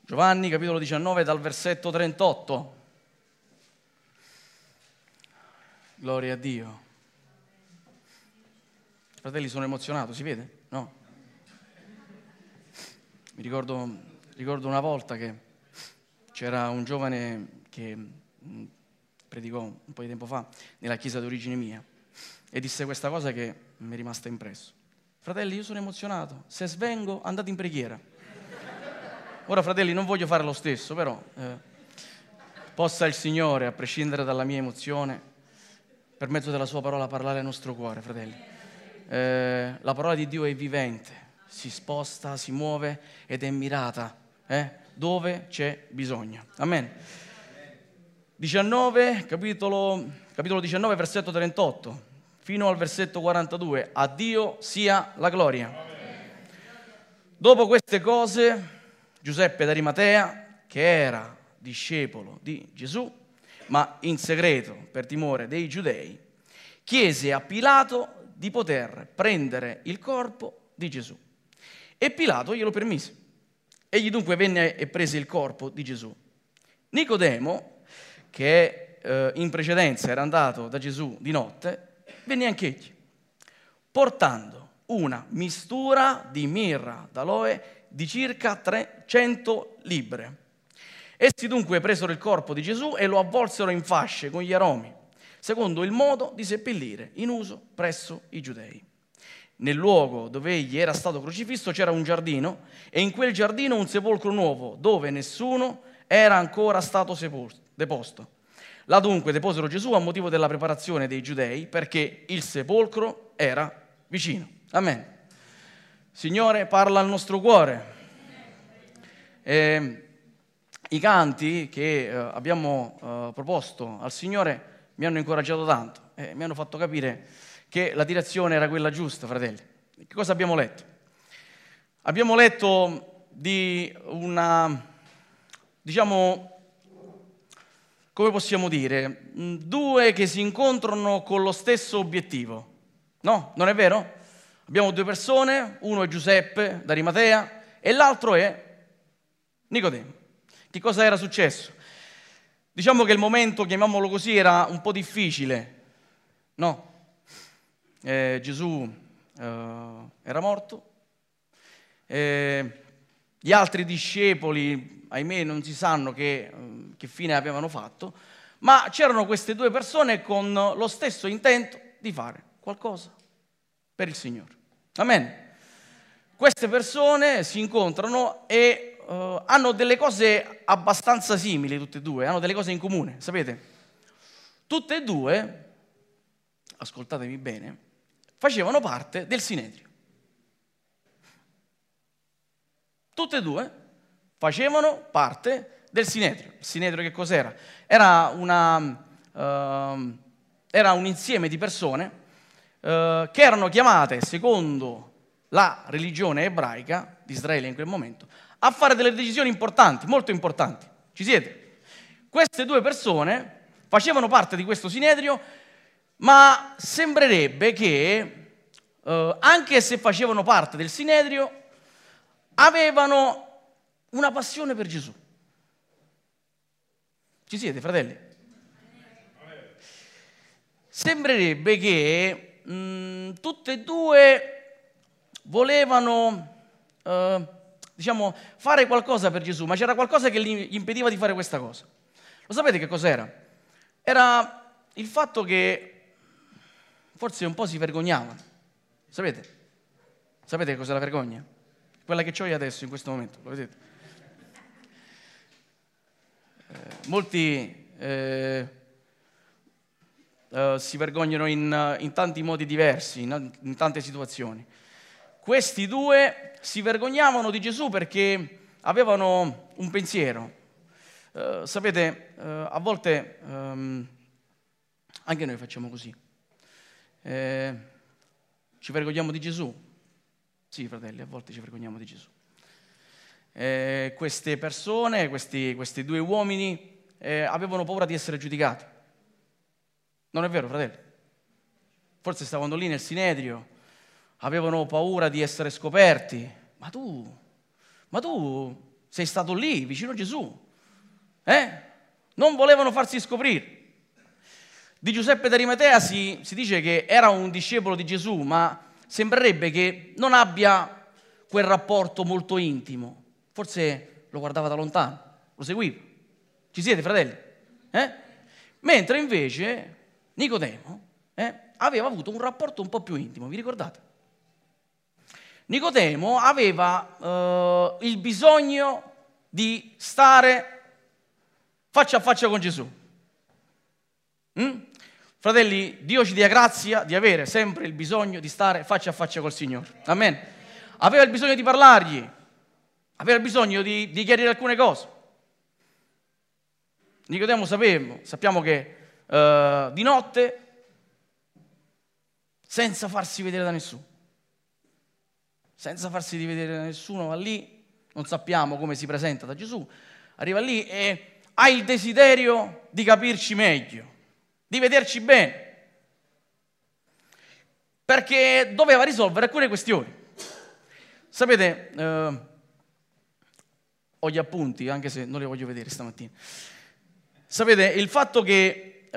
Giovanni, capitolo 19, dal versetto 38. Gloria a Dio. Fratelli, sono emozionato, si vede? No? Mi ricordo una volta che c'era un giovane che predicò un po' di tempo fa nella chiesa d'origine mia e disse questa cosa che mi è rimasta impresso. Fratelli, io sono emozionato, se svengo andate in preghiera. Ora, fratelli, non voglio fare lo stesso, però possa il Signore, a prescindere dalla mia emozione, per mezzo della sua parola parlare al nostro cuore, fratelli. La parola di Dio è vivente, si sposta, si muove ed è mirata dove c'è bisogno. Amen. 19, capitolo 19, versetto 38, fino al versetto 42. A Dio sia la gloria. Dopo queste cose, Giuseppe d'Arimatea, che era discepolo di Gesù, ma in segreto per timore dei giudei, chiese a Pilato di poter prendere il corpo di Gesù. E Pilato glielo permise. Egli dunque venne e prese il corpo di Gesù. Nicodemo, che in precedenza era andato da Gesù di notte, venne anch'egli, portando una mistura di mirra d'aloe di circa 300 libbre. Essi dunque presero il corpo di Gesù e lo avvolsero in fasce con gli aromi, secondo il modo di seppellire in uso presso i giudei. Nel luogo dove egli era stato crocifisso c'era un giardino e in quel giardino un sepolcro nuovo dove nessuno era ancora stato deposto. Là dunque deposero Gesù a motivo della preparazione dei giudei perché il sepolcro era vicino. Amen. Signore, parla al nostro cuore. I canti che abbiamo proposto al Signore mi hanno incoraggiato tanto e mi hanno fatto capire che la direzione era quella giusta, fratelli. Che cosa abbiamo letto? Abbiamo letto di una, come possiamo dire, due che si incontrano con lo stesso obiettivo. No? Non è vero? Abbiamo due persone, uno è Giuseppe d'Arimatea e l'altro è Nicodemo. Che cosa era successo? Diciamo che il momento, chiamiamolo così, era un po' difficile, no? Gesù era morto, gli altri discepoli, ahimè, non si sanno che fine avevano fatto, ma c'erano queste due persone con lo stesso intento di fare qualcosa per il Signore. Amen. Queste persone si incontrano e hanno delle cose abbastanza simili, tutte e due, hanno delle cose in comune, sapete? Tutte e due, ascoltatemi bene, facevano parte del Sinedrio. Tutte e due facevano parte del Sinedrio. Il Sinedrio che cos'era? Era un insieme di persone che erano chiamate, secondo la religione ebraica di Israele in quel momento, a fare delle decisioni importanti, molto importanti. Ci siete? Queste due persone facevano parte di questo Sinedrio, ma sembrerebbe che, anche se facevano parte del Sinedrio, avevano una passione per Gesù. Ci siete, fratelli? Sembrerebbe che tutte e due volevano, fare qualcosa per Gesù, ma c'era qualcosa che gli impediva di fare questa cosa. Lo sapete che cos'era? Era il fatto che forse un po' si vergognavano. Sapete? Sapete cos'è la vergogna? Quella che ho io adesso, in questo momento, lo vedete? Molti si vergognano in tanti modi diversi, in tante situazioni. Questi due si vergognavano di Gesù perché avevano un pensiero. Sapete, a volte anche noi facciamo così. Ci vergogniamo di Gesù? Sì, fratelli, a volte ci vergogniamo di Gesù. Queste persone, questi due uomini avevano paura di essere giudicati. Non è vero, fratelli? Forse stavano lì nel Sinedrio, avevano paura di essere scoperti. Ma tu sei stato lì, vicino a Gesù. Non volevano farsi scoprire. Di Giuseppe d'Arimatea si dice che era un discepolo di Gesù, ma sembrerebbe che non abbia quel rapporto molto intimo. Forse lo guardava da lontano, lo seguiva. Ci siete, fratelli? Mentre invece Nicodemo aveva avuto un rapporto un po' più intimo, vi ricordate? Nicodemo aveva il bisogno di stare faccia a faccia con Gesù. Fratelli, Dio ci dia grazia di avere sempre il bisogno di stare faccia a faccia col Signore. Amen. Aveva il bisogno di parlargli, aveva il bisogno di chiarire alcune cose. Nicodemo sappiamo che di notte, senza farsi vedere da nessuno, va lì, non sappiamo come si presenta da Gesù, arriva lì e ha il desiderio di capirci meglio, di vederci bene, perché doveva risolvere alcune questioni. Sapete, ho gli appunti, anche se non li voglio vedere stamattina. Sapete, il fatto che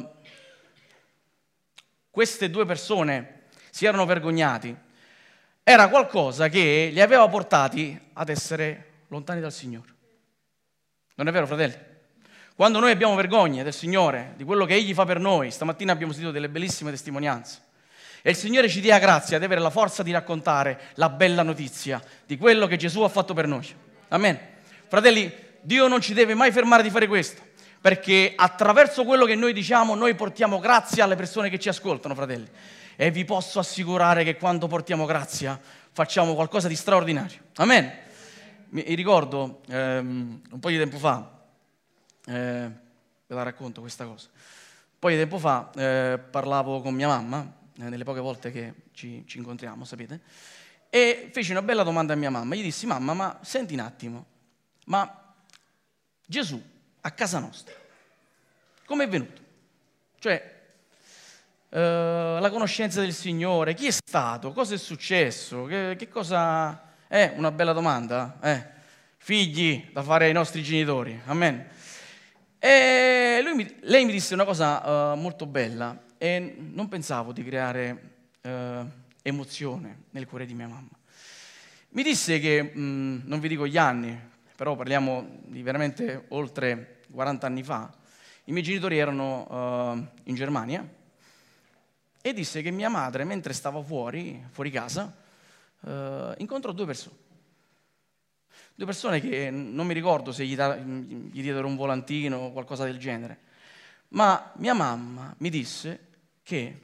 queste due persone si erano vergognati era qualcosa che li aveva portati ad essere lontani dal Signore. Non è vero, fratelli? Quando noi abbiamo vergogna del Signore, di quello che Egli fa per noi, stamattina abbiamo sentito delle bellissime testimonianze, e il Signore ci dia grazia di avere la forza di raccontare la bella notizia di quello che Gesù ha fatto per noi. Amen. Fratelli, Dio non ci deve mai fermare di fare questo, perché attraverso quello che noi diciamo noi portiamo grazia alle persone che ci ascoltano, fratelli. E vi posso assicurare che quando portiamo grazia facciamo qualcosa di straordinario. Amen. Mi ricordo un po' di tempo fa, ve la racconto questa cosa. Un po' di tempo fa parlavo con mia mamma, nelle poche volte che ci incontriamo, sapete, e feci una bella domanda a mia mamma. Gli dissi: mamma, ma senti un attimo, ma Gesù a casa nostra come è venuto? Cioè, la conoscenza del Signore, chi è stato? Cosa è successo? Che cosa è? Una bella domanda, figli da fare ai nostri genitori, amen. E lei mi disse una cosa molto bella, e non pensavo di creare emozione nel cuore di mia mamma. Mi disse che, non vi dico gli anni, però parliamo di veramente oltre 40 anni fa, i miei genitori erano in Germania, e disse che mia madre, mentre stava fuori casa, incontrò due persone che non mi ricordo se gli diedero un volantino o qualcosa del genere, ma mia mamma mi disse che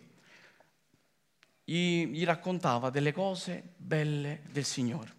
gli raccontava delle cose belle del Signore.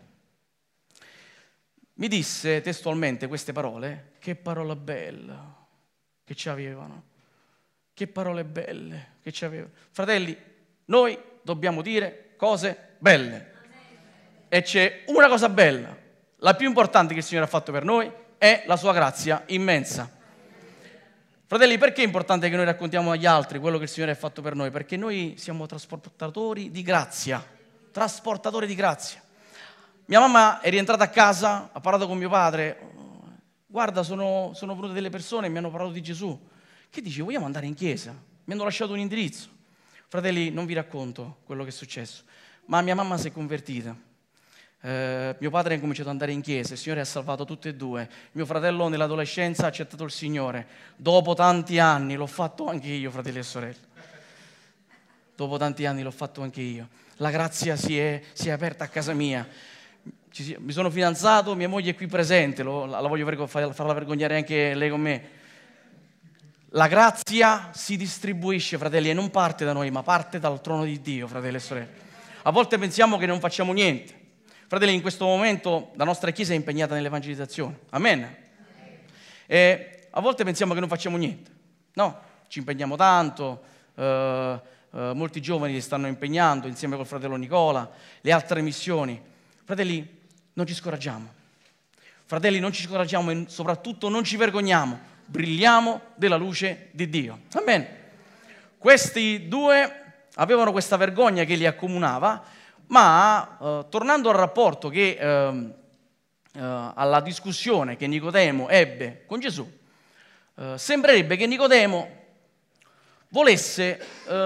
Mi disse testualmente queste parole: che parola bella che ci avevano, che parole belle che ci avevano. Fratelli, noi dobbiamo dire cose belle, e c'è una cosa bella, la più importante che il Signore ha fatto per noi, è la sua grazia immensa. Fratelli, perché è importante che noi raccontiamo agli altri quello che il Signore ha fatto per noi? Perché noi siamo trasportatori di grazia, trasportatori di grazia. Mia mamma è rientrata a casa, ha parlato con mio padre: guarda, sono venute delle persone e mi hanno parlato di Gesù. Che dici, vogliamo andare in chiesa? Mi hanno lasciato un indirizzo. Fratelli, non vi racconto quello che è successo, ma mia mamma si è convertita. Mio padre ha cominciato ad andare in chiesa, il Signore ha salvato tutti e due. Mio fratello nell'adolescenza ha accettato il Signore. Dopo tanti anni l'ho fatto anche io, fratelli e sorelle. Dopo tanti anni l'ho fatto anche io. La grazia si è aperta a casa mia. Mi sono fidanzato, mia moglie è qui presente, la voglio farla vergognare anche lei con me. La grazia si distribuisce, fratelli, e non parte da noi, ma parte dal trono di Dio, fratelli e sorelle. A volte pensiamo che non facciamo niente. Fratelli, in questo momento la nostra Chiesa è impegnata nell'evangelizzazione. Amen. E a volte pensiamo che non facciamo niente. No, ci impegniamo tanto. Molti giovani si stanno impegnando insieme col fratello Nicola, le altre missioni. Fratelli, non ci scoraggiamo. Fratelli, non ci scoraggiamo e soprattutto non ci vergogniamo. Brilliamo della luce di Dio. Amen. Questi due avevano questa vergogna che li accomunava, ma tornando al rapporto che alla discussione che Nicodemo ebbe con Gesù, sembrerebbe che Nicodemo volesse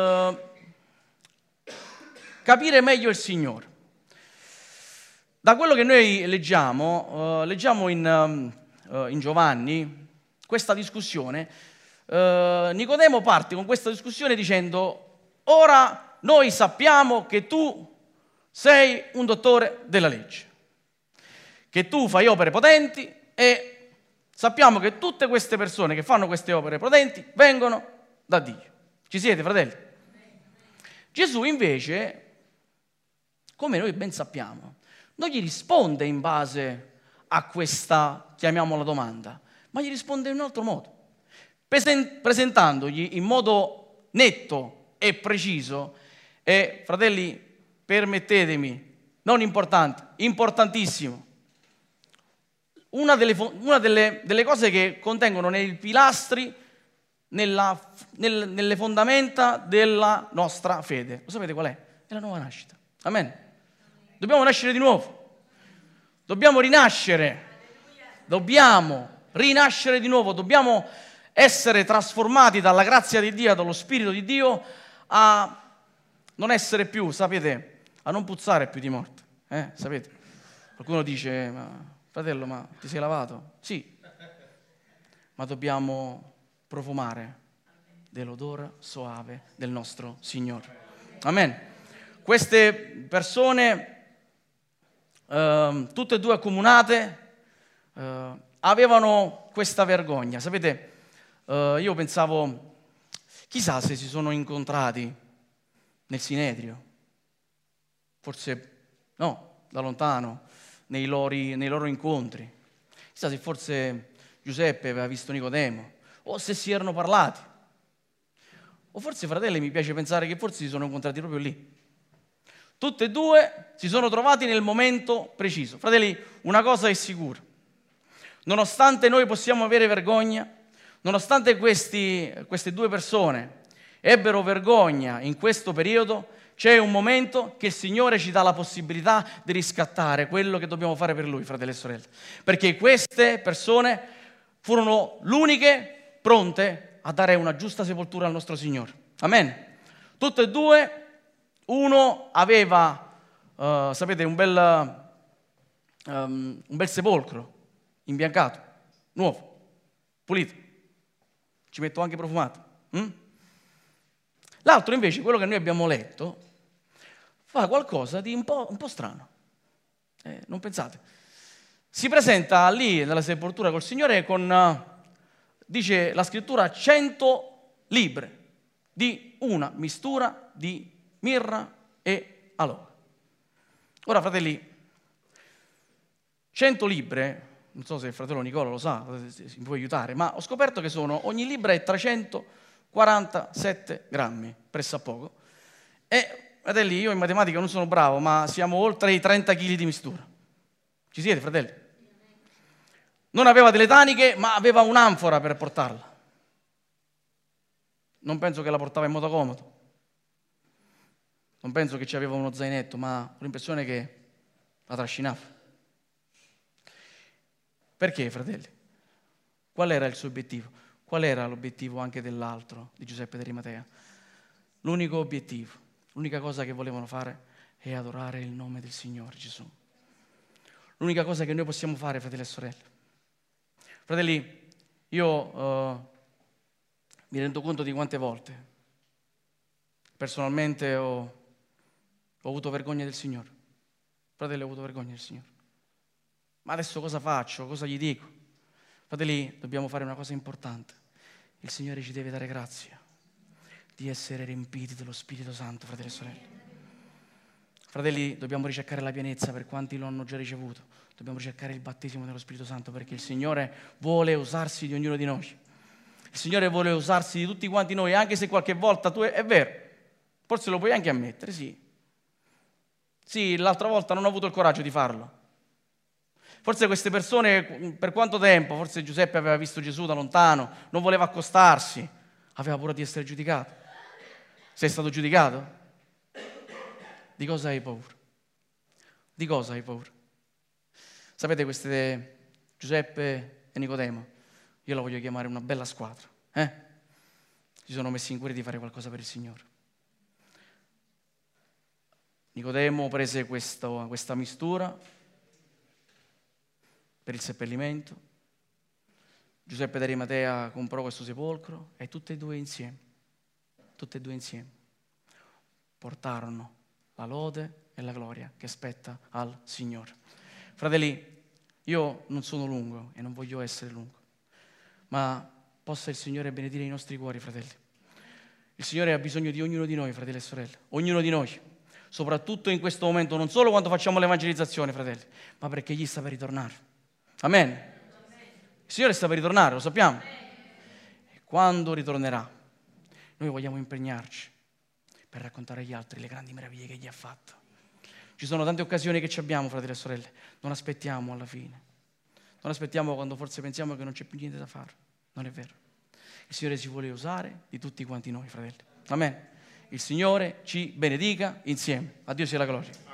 capire meglio il Signore. Da quello che noi leggiamo in Giovanni, questa discussione, Nicodemo parte con questa discussione dicendo: ora noi sappiamo che tu sei un dottore della legge, che tu fai opere potenti e sappiamo che tutte queste persone che fanno queste opere potenti vengono da Dio. Ci siete, fratelli? Gesù invece, come noi ben sappiamo, non gli risponde in base a questa, chiamiamola, domanda, ma gli risponde in un altro modo, presentandogli in modo netto e preciso e, fratelli, permettetemi, non importante, importantissimo, una delle cose che contengono nei pilastri, nelle fondamenta della nostra fede. Lo sapete qual è? È la nuova nascita. Amen. Dobbiamo nascere di nuovo. Dobbiamo rinascere. Dobbiamo rinascere di nuovo. Dobbiamo essere trasformati dalla grazia di Dio, dallo Spirito di Dio, a non essere più, sapete, a non puzzare più di morte. Sapete? Qualcuno dice: ma fratello, ma ti sei lavato? Sì, ma dobbiamo profumare dell'odore soave del nostro Signore. Amen. Queste persone, tutte e due accomunate, avevano questa vergogna. Sapete, io pensavo, chissà se si sono incontrati nel Sinedrio, forse no, da lontano, nei loro incontri. Chissà se forse Giuseppe aveva visto Nicodemo, o se si erano parlati. O forse, fratelli, mi piace pensare che forse si sono incontrati proprio lì. Tutte e due si sono trovati nel momento preciso. Fratelli, una cosa è sicura: nonostante noi possiamo avere vergogna, nonostante queste due persone ebbero vergogna in questo periodo, c'è un momento che il Signore ci dà la possibilità di riscattare quello che dobbiamo fare per Lui, fratelli e sorelle. Perché queste persone furono l'uniche pronte a dare una giusta sepoltura al nostro Signore. Amen. Tutte e due, uno aveva, sapete, un bel sepolcro, imbiancato, nuovo, pulito. Ci metto anche profumato. L'altro invece, quello che noi abbiamo letto, fa qualcosa di un po' strano. Non pensate? Si presenta lì nella sepoltura col Signore con, dice la scrittura, 100 libbre di una mistura di mirra e aloe. Ora, fratelli, 100 libbre, non so se il fratello Nicola lo sa, se mi può aiutare, ma ho scoperto che ogni libra è 347 grammi, pressappoco. E, fratelli, io in matematica non sono bravo, ma siamo oltre i 30 kg di mistura. Ci siete, fratelli? Non aveva delle taniche, ma aveva un'anfora per portarla. Non penso che la portava in modo comodo. Non penso che ci aveva uno zainetto, ma ho l'impressione che la trascinava. Perché, fratelli? Qual era il suo obiettivo? Qual era l'obiettivo anche dell'altro, di Giuseppe d'Arimatea? L'unico obiettivo, l'unica cosa che volevano fare è adorare il nome del Signore Gesù. L'unica cosa che noi possiamo fare, fratelli e sorelle. Fratelli, io mi rendo conto di quante volte personalmente ho avuto vergogna del Signore. Fratelli, ho avuto vergogna del Signore. Ma adesso cosa faccio? Cosa gli dico? Fratelli, dobbiamo fare una cosa importante. Il Signore ci deve dare grazia di essere riempiti dello Spirito Santo, fratelli e sorelle. Fratelli, dobbiamo ricercare la pienezza per quanti lo hanno già ricevuto. Dobbiamo ricercare il battesimo dello Spirito Santo perché il Signore vuole usarsi di ognuno di noi. Il Signore vuole usarsi di tutti quanti noi, anche se qualche volta tu è vero, forse lo puoi anche ammettere, sì. Sì, l'altra volta non ho avuto il coraggio di farlo. Forse queste persone, per quanto tempo, forse Giuseppe aveva visto Gesù da lontano, non voleva accostarsi, aveva paura di essere giudicato. Sei stato giudicato? Di cosa hai paura? Di cosa hai paura? Sapete, queste Giuseppe e Nicodemo, io la voglio chiamare una bella squadra. Si sono messi in cuore di fare qualcosa per il Signore. Nicodemo prese questa mistura per il seppellimento, Giuseppe d'Arimatea comprò questo sepolcro e tutte e due insieme portarono la lode e la gloria che spetta al Signore. Fratelli, io non sono lungo e non voglio essere lungo, ma possa il Signore benedire i nostri cuori, fratelli. Il Signore ha bisogno di ognuno di noi, fratelli e sorelle, ognuno di noi, soprattutto in questo momento, non solo quando facciamo l'evangelizzazione, fratelli, ma perché Egli sta per ritornare. Amen. Il Signore sta per ritornare, lo sappiamo. E quando ritornerà, noi vogliamo impegnarci per raccontare agli altri le grandi meraviglie che Egli ha fatto. Ci sono tante occasioni che ci abbiamo, fratelli e sorelle, non aspettiamo alla fine. Non aspettiamo quando forse pensiamo che non c'è più niente da fare. Non è vero. Il Signore si vuole usare di tutti quanti noi, fratelli. Amen. Il Signore ci benedica insieme. A Dio sia la gloria.